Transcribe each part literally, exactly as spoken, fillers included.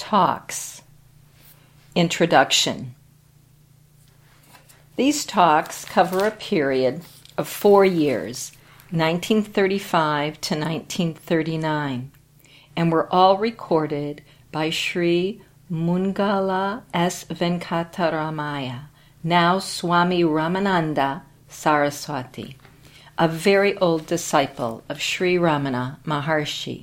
Talks. Introduction. These talks cover a period of four years, nineteen thirty-five to nineteen thirty-nine, and were all recorded by Sri Mungala S. Venkataramaya, now Swami Ramananda Saraswati, a very old disciple of Sri Ramana Maharshi.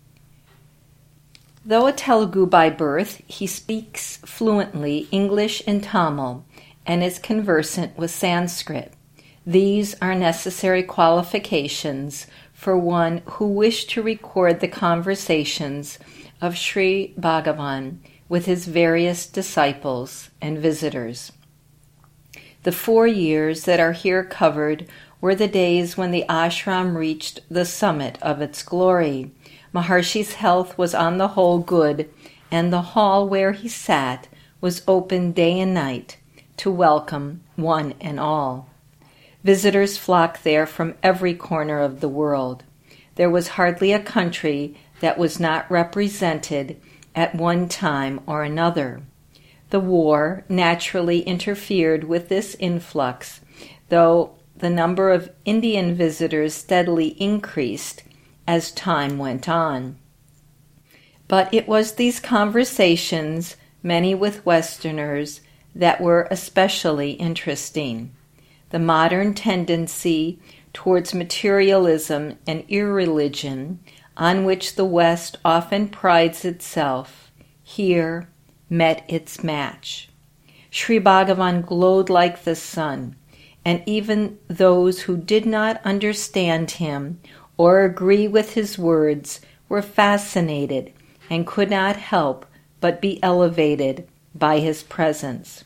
Though a Telugu by birth, he speaks fluently English and Tamil and is conversant with Sanskrit. These are necessary qualifications for one who wished to record the conversations of Sri Bhagavan with his various disciples and visitors. The four years that are here covered were the days when the ashram reached the summit of its glory. Maharshi's health was on the whole good, and the hall where he sat was open day and night to welcome one and all. Visitors flocked there from every corner of the world. There was hardly a country that was not represented at one time or another. The war naturally interfered with this influx, though the number of Indian visitors steadily increased as time went on. But it was these conversations, many with Westerners, that were especially interesting. The modern tendency towards materialism and irreligion, on which the West often prides itself, here met its match. Sri Bhagavan glowed like the sun, and even those who did not understand him or agree with his words were fascinated and could not help but be elevated by his presence.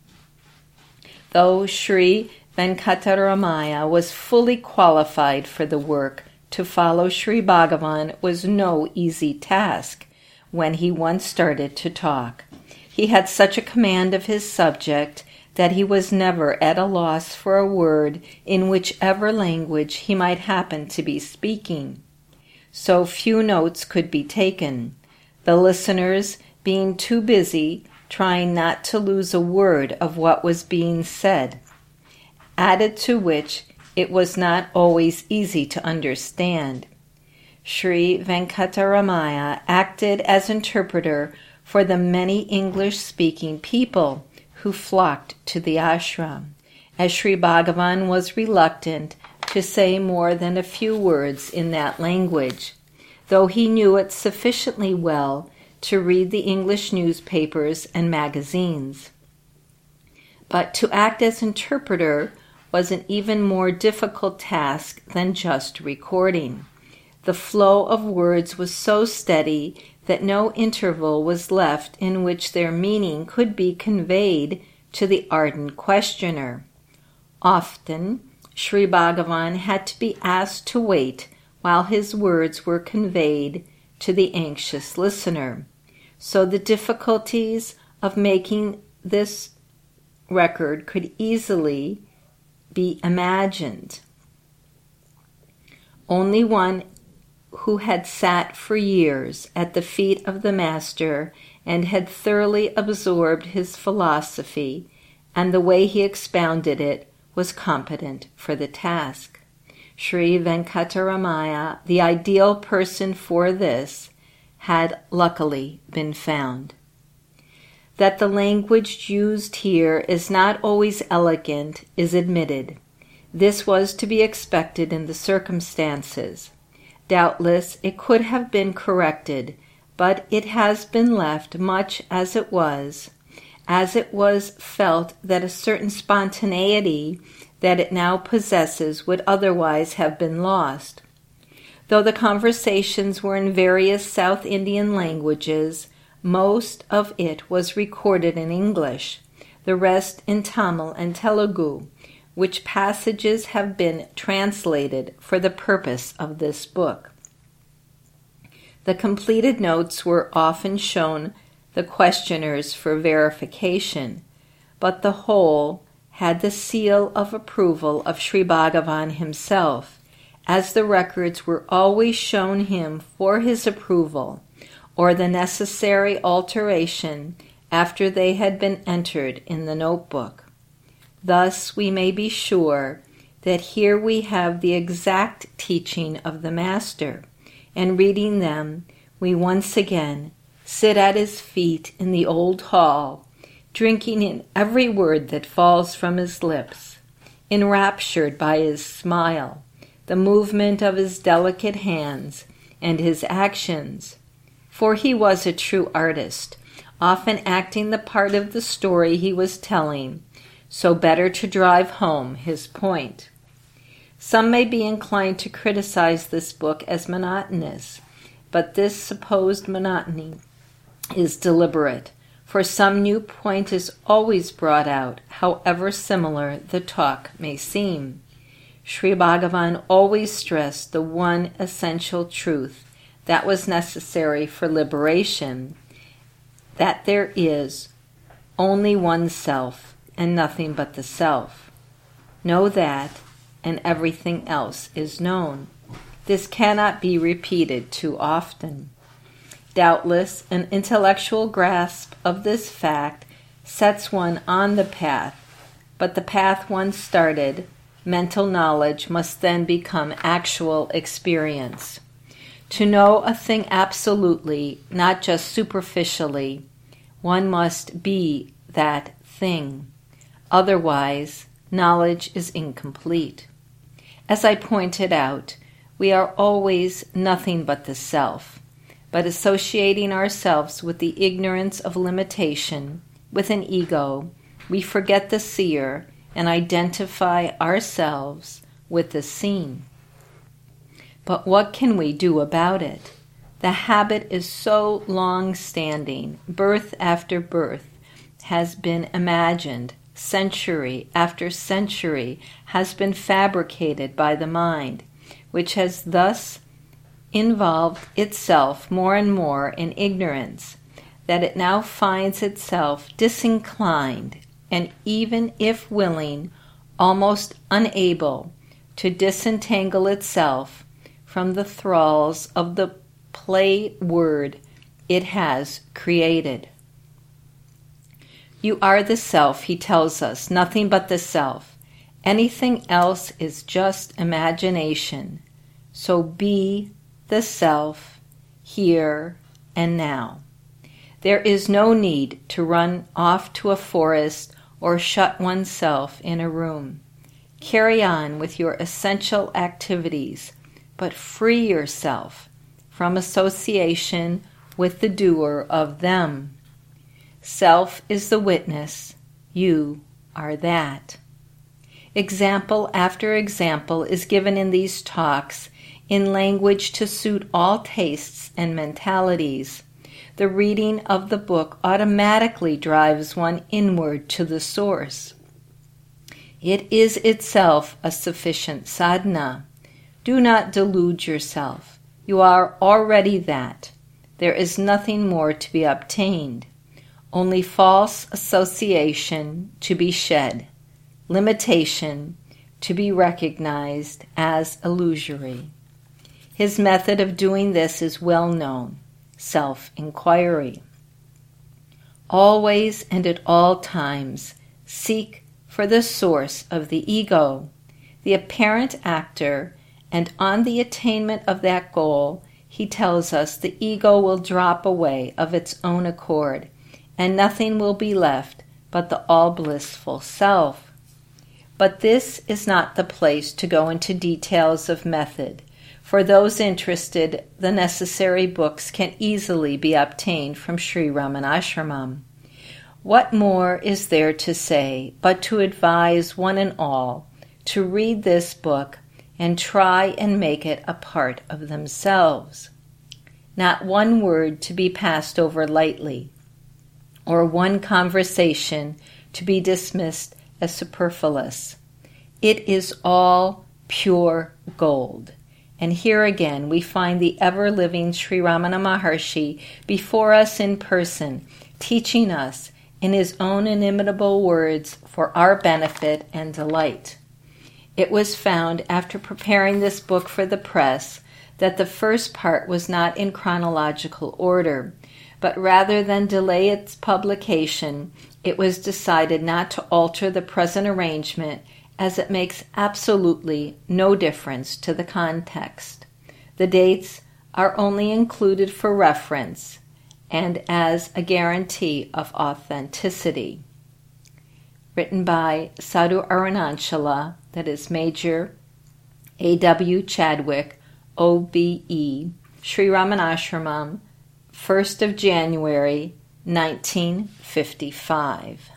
Though Sri Venkataramaya was fully qualified for the work, to follow Sri Bhagavan was no easy task when he once started to talk. He had such a command of his subject that he was never at a loss for a word in whichever language he might happen to be speaking. So few notes could be taken, the listeners being too busy trying not to lose a word of what was being said, added to which it was not always easy to understand. Sri Venkataramaya acted as interpreter for the many English-speaking people who flocked to the ashram, as Sri Bhagavan was reluctant to say more than a few words in that language, though he knew it sufficiently well to read the English newspapers and magazines. But to act as interpreter was an even more difficult task than just recording. The flow of words was so steady that no interval was left in which their meaning could be conveyed to the ardent questioner. Often, Sri Bhagavan had to be asked to wait while his words were conveyed to the anxious listener. So the difficulties of making this record could easily be imagined. Only one who had sat for years at the feet of the Master and had thoroughly absorbed his philosophy and the way he expounded it was competent for the task. Sri Venkataramaya, the ideal person for this, had luckily been found. That the language used here is not always elegant is admitted. This was to be expected in the circumstances. Doubtless it could have been corrected, but it has been left much as it was, as it was felt that a certain spontaneity that it now possesses would otherwise have been lost. Though the conversations were in various South Indian languages, most of it was recorded in English, the rest in Tamil and Telugu, which passages have been translated for the purpose of this book. The completed notes were often shown the questioners for verification, but the whole had the seal of approval of Sri Bhagavan himself, as the records were always shown him for his approval. or the necessary alteration after they had been entered in the notebook. Thus we may be sure that here we have the exact teaching of the Master, and reading them, we once again sit at his feet in the old hall, drinking in every word that falls from his lips, enraptured by his smile, the movement of his delicate hands, and his actions. For he was a true artist, often acting the part of the story he was telling, so better to drive home his point. Some may be inclined to criticize this book as monotonous, but this supposed monotony is deliberate, for some new point is always brought out, however similar the talk may seem. Sri Bhagavan always stressed the one essential truth that was necessary for liberation, that there is only one self and nothing but the self. Know that, and everything else is known. This cannot be repeated too often. Doubtless, an intellectual grasp of this fact sets one on the path, but the path once started, mental knowledge must then become actual experience. To know a thing absolutely, not just superficially, one must be that thing. Otherwise, knowledge is incomplete. As I pointed out, we are always nothing but the self, but associating ourselves with the ignorance of limitation, with an ego, we forget the seer and identify ourselves with the seen. But what can we do about it? The habit is so long-standing, birth after birth has been imagined, century after century has been fabricated by the mind, which has thus involved itself more and more in ignorance, that it now finds itself disinclined and, even if willing, almost unable to disentangle itself from the thralls of the play word it has created. You are the self, he tells us, nothing but the self. Anything else is just imagination. So be the self here and now. There is no need to run off to a forest or shut oneself in a room. Carry on with your essential activities, but free yourself from association with the doer of them. Self is the witness. You are that. Example after example is given in these talks in language to suit all tastes and mentalities. The reading of the book automatically drives one inward to the source. It is itself a sufficient sadhana. Do not delude yourself. You are already that. There is nothing more to be obtained. Only false association to be shed, limitation to be recognized as illusory. His method of doing this is well known, self-inquiry. Always and at all times seek for the source of the ego, the apparent actor, and on the attainment of that goal, he tells us the ego will drop away of its own accord, and nothing will be left but the all-blissful self. But this is not the place to go into details of method. For those interested, the necessary books can easily be obtained from Sri Ramanashramam. What more is there to say but to advise one and all to read this book and try and make it a part of themselves? Not one word to be passed over lightly, or one conversation to be dismissed as superfluous. It is all pure gold. And here again we find the ever-living Sri Ramana Maharshi before us in person, teaching us in his own inimitable words for our benefit and delight. It was found, after preparing this book for the press, that the first part was not in chronological order, but rather than delay its publication, it was decided not to alter the present arrangement, as it makes absolutely no difference to the context. The dates are only included for reference and as a guarantee of authenticity. Written by Sadhu Arunachalam, that is Major A W Chadwick, O B E, Sri Ramanashramam, first of January, nineteen fifty-five.